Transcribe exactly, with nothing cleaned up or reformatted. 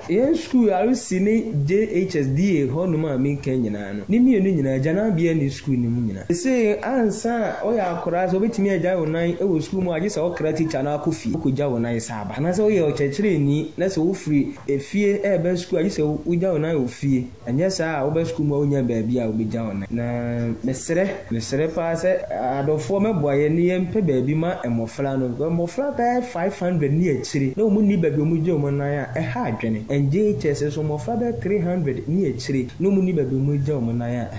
yen school arusi ni J H S D A ho no ma me kan nyina no ni mienu nyina jana bia ni school ni mu nyina say ansa o ya akora so betimi agya wonan e wo school mu age se o kra teacher na akofi ko gya wonan saba na se o ye o chechire ni na se wo free efie e be school age se wo gya wonan ofie anya sa wo be school mu onya ba bia wo be gya wonan na mesere mesere pa se adofo meboaye ni yempe ba bi ma emofra no emofra ba five hundred ni achire na omu ni ba bi omu gye wonan a e ha adwene and J H S so mofra ba three hundred ni achire na omu ni ba bi omu gye wonan a